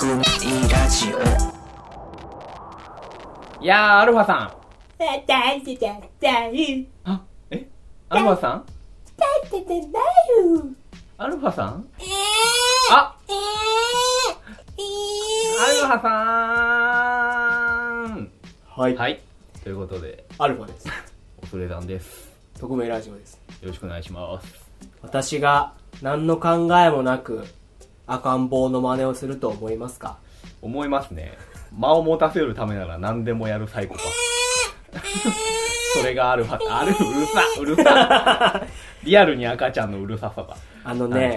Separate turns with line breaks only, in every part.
特命ラジオ。
いやー、アルファさん。
あ、
アルファさんアルファさんあアルファさん
はい、
はい。ということで、
アルファです。
恐れ山です。
特命ラジオです。
よろしくお願いします。
私が何の考えもなく赤ん坊の真似をすると思いますか？
思いますね。間を持たせるためなら何でもやるサイコパス。それがアルファ、うるさ。リアルに赤ちゃんのうるささだ。
はい、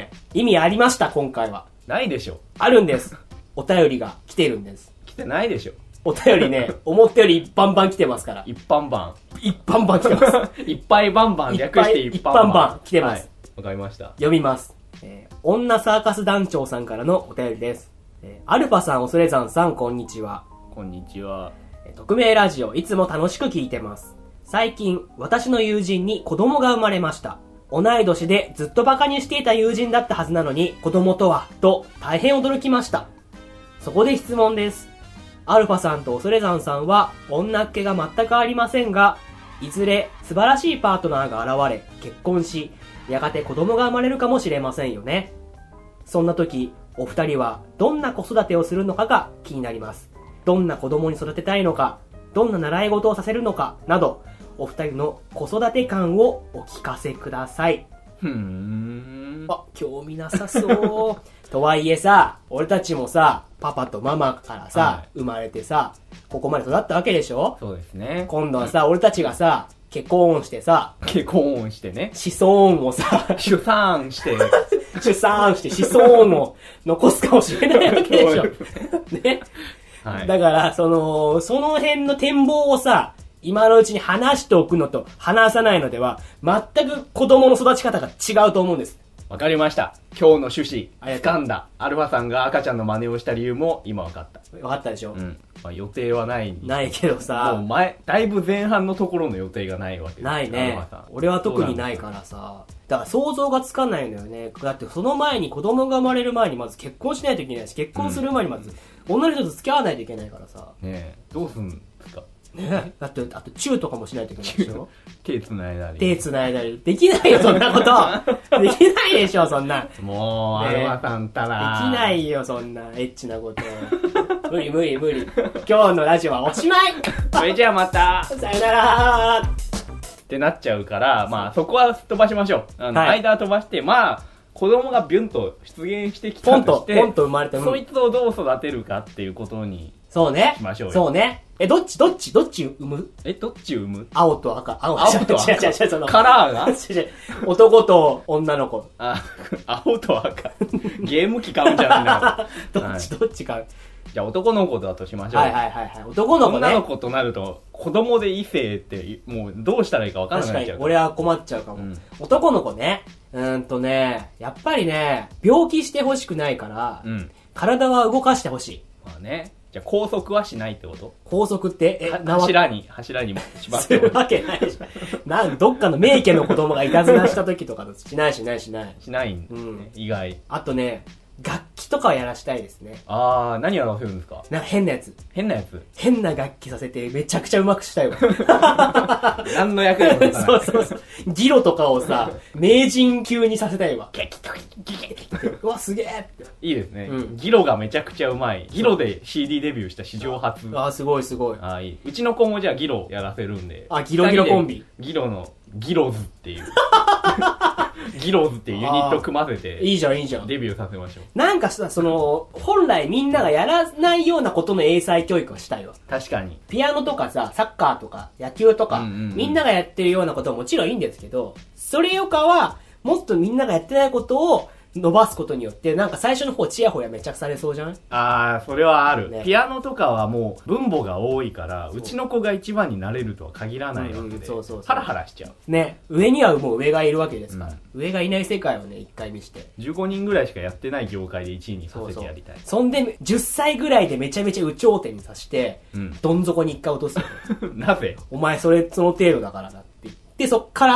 意味ありました、今回は。
ないでしょ。
あるんです。お便りが来てるんです。
来てないでしょ。
お便りね、思ったより一般版来てますから。
一般版
来てます。
いっぱいバンバン略して一般版
来てます。
はい、わかりました。
読みます。女サーカス団長さんからのお便りです。アルファさん、恐れ山さん、こんにちは。
こんにちは。
匿名ラジオ、いつも楽しく聞いてます。最近、私の友人に子供が生まれました。同い年でずっとバカにしていた友人だったはずなのに、子供とは、と大変驚きました。そこで質問です。アルファさんと恐れ山さんは、女っ気が全くありませんが、いずれ素晴らしいパートナーが現れ、結婚し、やがて子供が生まれるかもしれませんよね。そんな時、お二人はどんな子育てをするのかが気になります。どんな子供に育てたいのか、どんな習い事をさせるのかなど、お二人の子育て観をお聞かせください。あ、興味なさそう。とはいえさ、俺たちもさ、パパとママからさ、はい、生まれてさ、ここまで育ったわけでしょ？
そうですね。
今度はさ、俺たちがさ、結婚してさ、
結婚してね。
子孫をさ、
出産して、
子孫を残すかもしれないわけでしょ。ね。はい、だから、その辺の展望をさ、今のうちに話しておくのと話さないのでは、全く子供の育ち方が違うと思うんです。
わかりました。今日の趣旨、掴んだ。アルファさんが赤ちゃんの真似をした理由も今わかった。
わかったでしょ？
うん。まあ、予定はない。
ないけどさ。
もうだいぶ前半のところの予定がないわけです。
ないね。俺は特にないからさ。だから想像がつかないのよね。だってその前に子供が生まれる前にまず結婚しないといけないし、結婚する前にまず女の人と付き合わないといけないからさ。
ねえ、どうすんですか？
ね、だってあとチューとかもしないといけないでしょ。
手繋いだり
できないよ、そんなことできないでしょ、そんな。
もう、アルファさんたら
できないよ、そんなエッチなこと無理。今日のラジオはおしまい。
それじゃあまた
さよなら
ってなっちゃうから、まあそこは飛ばしましょう。はい、間は飛ばして、まあ子供がビュンと出現してきたとして、
ポンと生まれて
そいつをどう育てるかっていうことに
そうね。
しましょうよ。
そうね。どっち産む？
どっち産む？
青と赤。
青と赤。
違う、その。
カラーが
男と女の子。
青と赤。ゲーム機買うんじゃないんだ
どっち買う？
じゃあ男の子だとしましょう。
はい。男の子ね。
女の子となると、子供で異性ってもうどうしたらいいか分からなくなっちゃう。
確かに、俺は困っちゃうかも。男の子ね。やっぱりね、病気してほしくないから、体は動かしてほしい。
まあね。じゃあ拘束はしないってこと？
拘束って
柱に縛って
するわけないでしょ。どっかの名家の子供がいたずらした時とかしない。
しないんですね。意外。
あとね、楽器とかはやらしたいですね。
何やらせるんですか？
変なやつ。
変な
楽器させてめちゃくちゃ上手くしたいわ。
何の役にも立たない。
そう。ギロとかをさ、名人級にさせたいわ。うわ、すげえって。
いいですね。ギロがめちゃくちゃうまい。ギロで CD デビューした史上初。
すごい。
いい。うちの子もじゃあギロやらせるんで。
ギロコンビ。
ギロの、ギロズっていう。ギローズっていうユニット組ませて
いいじゃん
デビューさせましょう。
なんかさ、本来みんながやらないようなことの英才教育をしたいわ。
確かに。
ピアノとかさ、サッカーとか野球とか、みんながやってるようなことはもちろんいいんですけど、それよかはもっとみんながやってないことを伸ばすことによって、なんか最初の方チヤホヤめちゃくされそうじゃん？
それはある、
ね。ピ
アノとかはもう分母が多いから、うちの子が一番になれるとは限らないわけで、ハラハラしちゃう。
ね、上にはもう上がいるわけですから、上がいない世界をね、一回見して。
15人ぐらいしかやってない業界で1位にさせてやりたい。
そんで、10歳ぐらいでめちゃめちゃ有頂天にさして、どん底に一回落とす。
なぜ？
お前その程度だからなって言って、そっから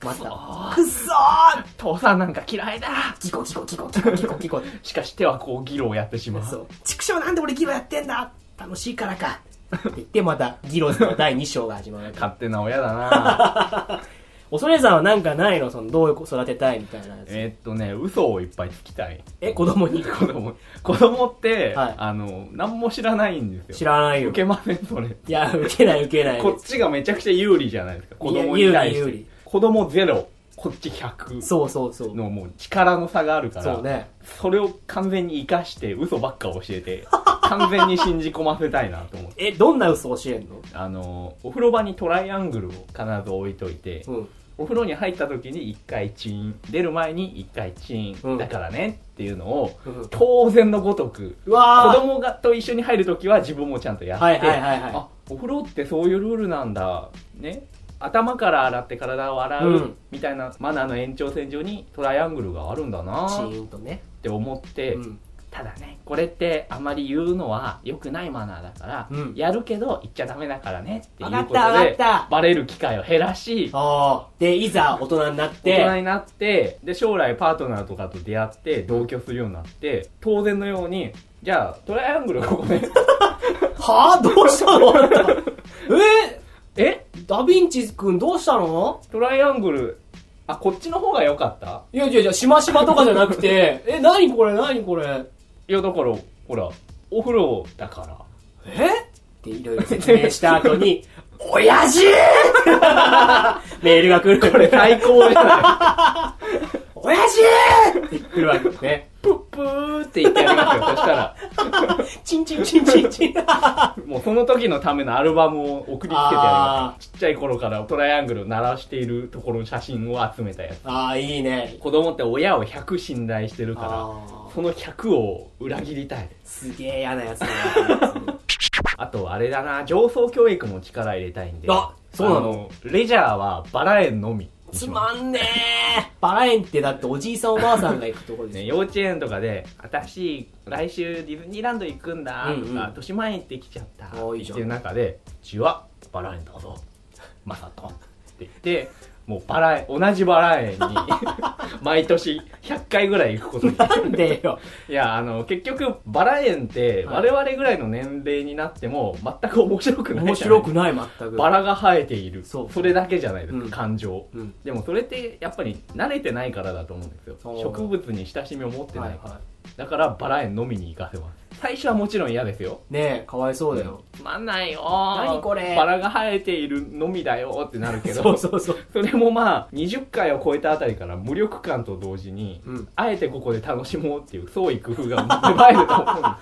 また。
ー
くっそー
父さんなんか嫌いだ。
ギコギコギコギコギコギコ。
しかし手はこうギロをやってしまう。
そう。畜生なんで俺ギロやってんだ楽しいからか。って言ってまたギロの第2章が始まる。
勝手な親だな。
恐れさんはなんかないのその、どういう子育てたいみたいなやつ。
嘘をいっぱいつきたい。
子供に
子供って、
はい
何も知らないんですよ。
知らないよ。
受けません、それ。
いや、受けない。
こっちがめちゃくちゃ有利じゃないですか。子供に対して。
有利。
子供0、こっち100。
そう。
のもう力の差があるから。
そうね。
それを完全に活かして嘘ばっか教えて、完全に信じ込ませたいなと思って。
どんな嘘教えんの？
お風呂場にトライアングルを必ず置いといて、
うん。
お風呂に入った時に1回チーン、出る前に1回チーン、
うん
だからねっていうのを、
うん
当然のごとく、
うわー
子供がと一緒に入る時は自分もちゃんとやって、
はい。
あ、お風呂ってそういうルールなんだ、ね。頭から洗って体を洗う、
うん
みたいなマナーの延長線上にトライアングルがあるんだな
チ
っ
ーンとね。
て思って、
うん。
ただね、これってあまり言うのは良くないマナーだから、
うん
やるけど言っちゃダメだからねっていうこと
わか
で
った
バレる機会を減らし、
で、いざ大人になっ
大人
て、
になってで将来パートナーとかと出会って同居するようになって当然のようにじゃあトライアングルここね
はぁどうしたのあんた
え
ダヴィンチ君どうしたの？
トライアングルこっちの方が良かった？
いや、しましまとかじゃなくて、何これ
いやだからほらお風呂だから
っていろいろ説明した後に、親父メールが来る。
これ最高じゃない
親父って来るわけですね。
プップーって言ってやりますよそしたら
チンチンチンチンチン。
もうその時のためのアルバムを送りつけてやります。ちっちゃい頃からトライアングルを鳴らしているところの写真を集めたやつ。
いいね。
子供って親を100信頼してるから、その100を裏切りたい。
すげえ嫌なやつだな。
あとあれだな、上層教育も力入れたいんで。
そうなの？
レジャーはバラ園のみ。
つまんねえ。バラ園ってだっておじいさんおばあさんが行くとこですよ。
ね、幼稚園とかで、私、来週ディズニーランド行くんだ、とか、豊島園行ってきちゃった、
いいじゃん
っていう中で、うちはバラ園どうぞ、まさと、って言って、もう同じバラ園に、毎年100回ぐらい行くことに。
なんでよ。
いや、結局、バラ園って、我々ぐらいの年齢になっても、全く面白くない。
面白くない、全く。
バラが生えている。
そ
れだけじゃないですか、感情。
うん。
でもそれってやっぱり慣れてないからだと思うんですよ。植物に親しみを持ってないから。だからバラ園飲みに行かせます。最初はもちろん嫌ですよ。
ねえ、かわいそうだよ。
つまんないよ
何これ
バラが生えているのみだよってなるけど。
そう。
それもまあ、20回を超えたあたりから無力感と同時に、あえてここで楽しもうっていう創意工夫が芽生えると思うんです。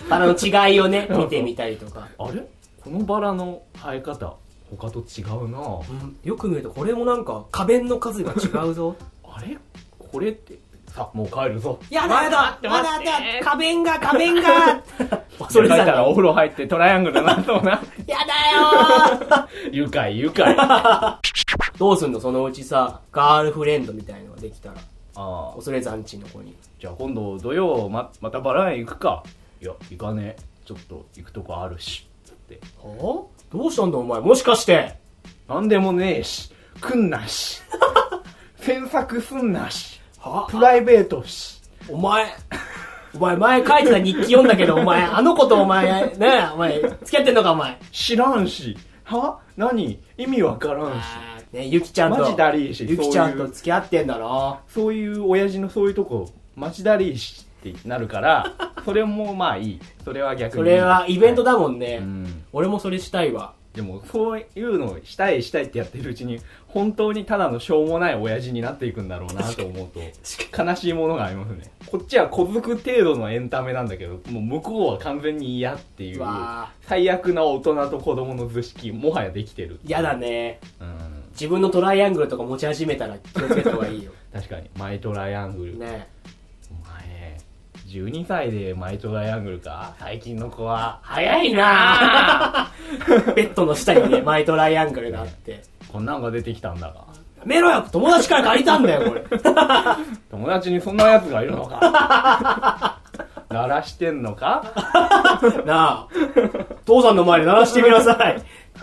バラの違いをね、見てみたりとか。
あれこのバラの生え方、他と違うな
よく見るとこれもなんか花弁の数が違うぞ。
あれこれって、さあ、もう帰るぞ。
やだ花弁が
それだったらお風呂入ってトライアングルなそうな。
やだよ
愉快。
どうすんのそのうちさ、ガールフレンドみたいのができたら。恐れ山地の子に。
じゃあ今度土曜またバラ園行くか。いや、行かねえ。ちょっと行くとこあるし。って。
どうしたんだお前、もしかして。
なんでもねえし。来んなし。詮索すんなし。
は
プライベートし。
お前前書いてた日記読んだけど、お前、あの子とお前、付き合ってんのかお前。
知らんし。何意味わからんし。
ね、ゆきちゃんと。
マジだりーし。
ゆきちゃんと付き合ってんだろ。
そういう親父のそういうとこ、マジだりーしってなるから、それもまあいい。それは逆に。
それはイベントだもんね。
うん
俺もそれしたいわ。
でもそういうのをしたいってやってるうちに本当にただのしょうもない親父になっていくんだろうなと思うと悲しいものがありますね。こっちは小づく程度のエンタメなんだけど、もう向こうは完全に嫌っていう最悪な大人と子供の図式もはやできてる。
嫌だね。
うん。
自分のトライアングルとか持ち始めたら気をつけた方がいいよ。
確かにマイトライアングル
ね。
お前12歳でマイトライアングルか。最近の子は早いなぁ。
ベッドの下にね、マイトライアングルがあって。
こんなんが出てきたんだが。
やめろよ、友達から借りたんだよ、これ。
友達にそんな奴がいるのか。鳴らしてんのか。
なあ、父さんの前で鳴らしてみなさい。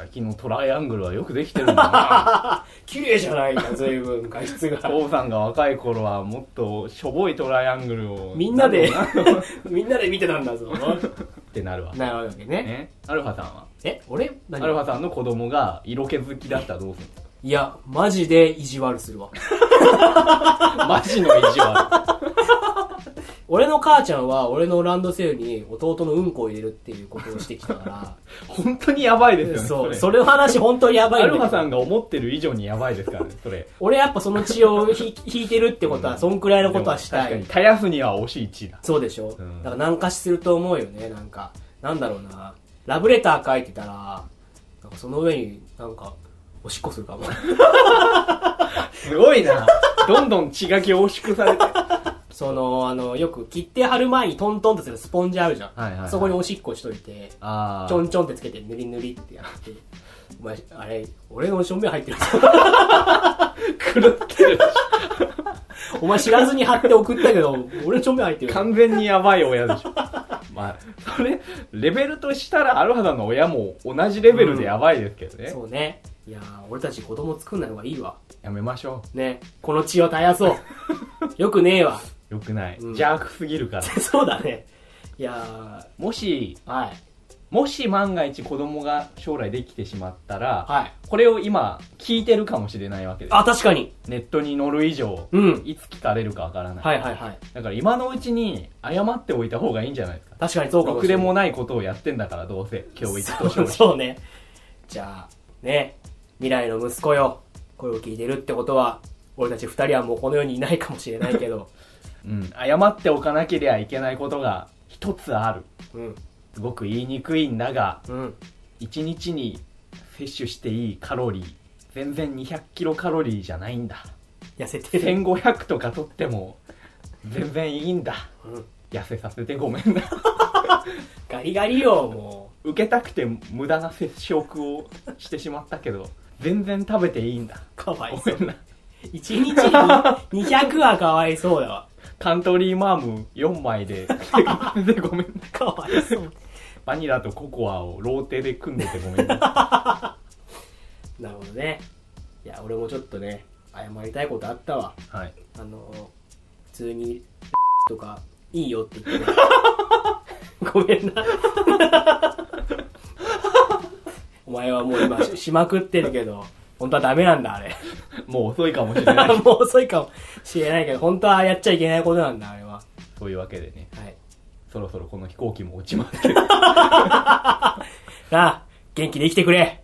きのトライアングルはよくできてるんだな。
綺麗じゃないか、随分画質が。
父さんが若い頃はもっとしょぼいトライアングルを
みんなでみんなで見てたんだぞ
ってなるわ。
なるわけね。
アルファさんは
俺
アルファさんの子供が色気好きだったらどうするの？
いや、マジで意地悪するわ。
マジの意地悪。
俺の母ちゃんは俺のランドセルに弟のうんこを入れるっていうことをしてきたから
本当にやばいですよね。
そう、それの話本当にやばいんだけど。
アルファさんが思ってる以上にやばいですからね、それ。
俺やっぱその血を引いてるってことは、そんくらいのことはしたい。
確かに、絶やすには惜しい血だ。
そうでしょ、だから何かしすると思うよね、なんか。なんだろうな。ラブレター書いてたら、なんかその上になんか、おしっこするかも。
すごいな。どんどん血が凝縮されて。
よく切って貼る前にトントンとするスポンジあるじゃん。
はいはいはい、
そこにおしっこしといて、ちょんちょんってつけて塗り塗りってやって、お前、あれ、俺の正面入ってるぞ。
狂ってる。
お前知らずに貼って送ったけど、俺の正面入ってる。
完全にやばい親でしょ。まあ、それ、レベルとしたらアルファさんの親も同じレベルでやばいですけどね。
そうね。いやー、俺たち子供作んない方がいいわ。
やめましょ
う。ね。この血を絶やそう。よくねえわ。
よくない。邪悪すぎるから。
そうだね。いや
ー、もし万が一子供が将来できてしまったら、これを今聞いてるかもしれないわけです。
あ、確かに。
ネットに載る以上、いつ聞かれるかわからない。だから今のうちに謝っておいた方がいいんじゃないですか。
確かにそうかもしれない。
ろくでもないことをやってんだからどうせ、教育として。
そうね。じゃあ、ね、未来の息子よ。これを聞いてるってことは、俺たち二人はもうこの世にいないかもしれないけど。
謝っておかなければいけないことが一つある。すごく言いにくいんだが、1日に摂取していいカロリー、全然200キロカロリーじゃないんだ。
痩せてる。
1500とか取っても全然いいんだ。痩せさせてごめんな。
ガリガリよ、も
う。受けたくて無駄な摂食をしてしまったけど、全然食べていいんだ。
かわいそう。ごめんな。1日に200はかわいそうだわ。
カントリーマーム4枚でごめんな。
かわいそう。
バニラとココアをローテで組んでてごめんな。
なるほどね。いや、俺もちょっとね、謝りたいことあったわ。
はい。
普通にとかいいよって言って、ね、ごめんな。お前はもう今しまくってるけど、本当はダメなんだ、あれ。
もう遅いかもしれない。
もう遅いかもしれないけど、本当はやっちゃいけないことなんだ、あれは。
そういうわけでね。
はい。
そろそろこの飛行機も落ちますけど。
なあ、元気で生きてくれ。